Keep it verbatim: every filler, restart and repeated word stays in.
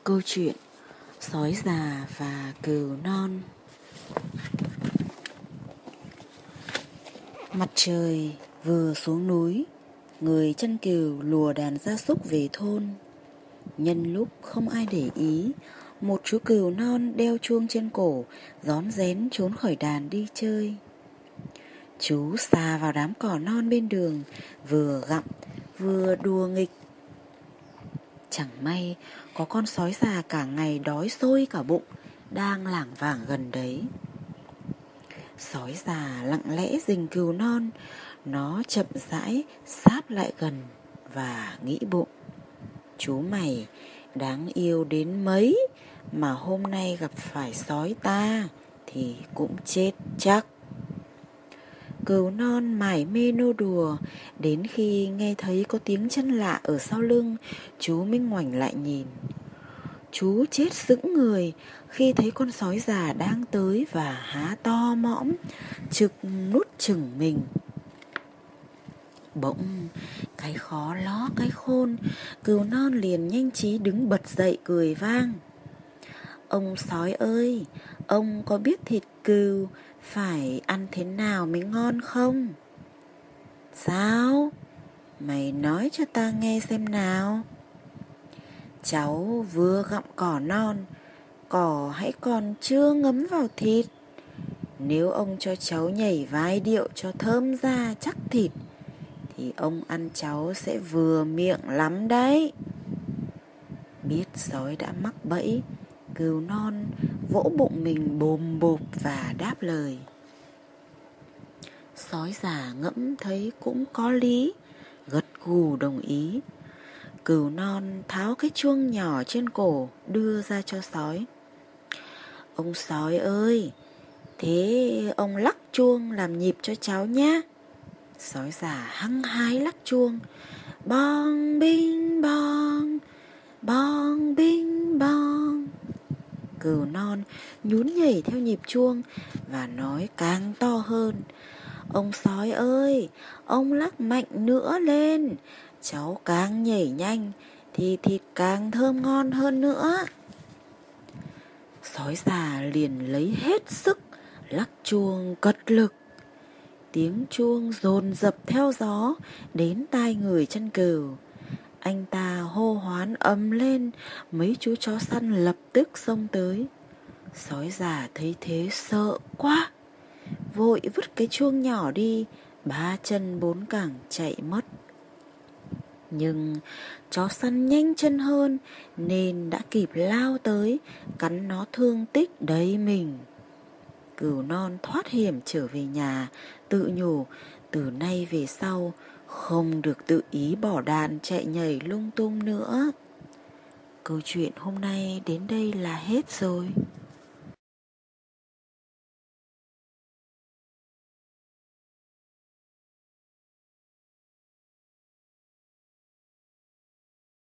Câu chuyện Sói già và cừu non. Mặt trời vừa xuống núi, người chăn cừu lùa đàn gia súc về thôn. Nhân lúc không ai để ý, một chú cừu non đeo chuông trên cổ rón rén trốn khỏi đàn đi chơi. Chú xà vào đám cỏ non bên đường, vừa gặm vừa đùa nghịch. Chẳng may có con sói già cả ngày đói sôi cả bụng đang lảng vảng gần đấy. Sói già lặng lẽ rình cừu non. Nó chậm rãi sáp lại gần và nghĩ bụng: chú mày đáng yêu đến mấy mà hôm nay gặp phải sói ta thì cũng chết chắc. Cừu non mải mê nô đùa, đến khi nghe thấy có tiếng chân lạ ở sau lưng, chú mới ngoảnh lại nhìn. Chú chết sững người khi thấy con sói già đang tới và há to mõm, trực nút chừng mình. Bỗng cái khó ló cái khôn, cừu non liền nhanh trí đứng bật dậy cười vang: ông sói ơi, ông có biết thịt cừu phải ăn thế nào mới ngon không? Sao? Mày nói cho ta nghe xem nào. Cháu vừa gặm cỏ non, cỏ hãy còn chưa ngấm vào thịt. Nếu ông cho cháu nhảy vai điệu cho thơm ra chắc thịt, thì ông ăn cháu sẽ vừa miệng lắm đấy. Biết sói đã mắc bẫy, cừu non vỗ bụng mình bồm bộp và đáp lời. Sói già ngẫm thấy cũng có lý, gật gù đồng ý. Cừu non tháo cái chuông nhỏ trên cổ đưa ra cho sói. Ông sói ơi, thế ông lắc chuông làm nhịp cho cháu nhé. Sói già hăng hái lắc chuông. Bong binh bong, bong binh bong. Cừu non nhún nhảy theo nhịp chuông và nói càng to hơn: ông sói ơi, ông lắc mạnh nữa lên, cháu càng nhảy nhanh thì thịt càng thơm ngon hơn nữa. Sói già liền lấy hết sức lắc chuông cật lực. Tiếng chuông dồn dập theo gió đến tai người chăn cừu. Anh ta hô hoán ầm lên, mấy chú chó săn lập tức xông tới. Sói già thấy thế sợ quá, vội vứt cái chuông nhỏ đi, ba chân bốn cẳng chạy mất. Nhưng chó săn nhanh chân hơn nên đã kịp lao tới, cắn nó thương tích đầy mình. Cừu non thoát hiểm trở về nhà, tự nhủ từ nay về sau không được tự ý bỏ đàn chạy nhảy lung tung nữa. Câu chuyện hôm nay đến đây là hết rồi.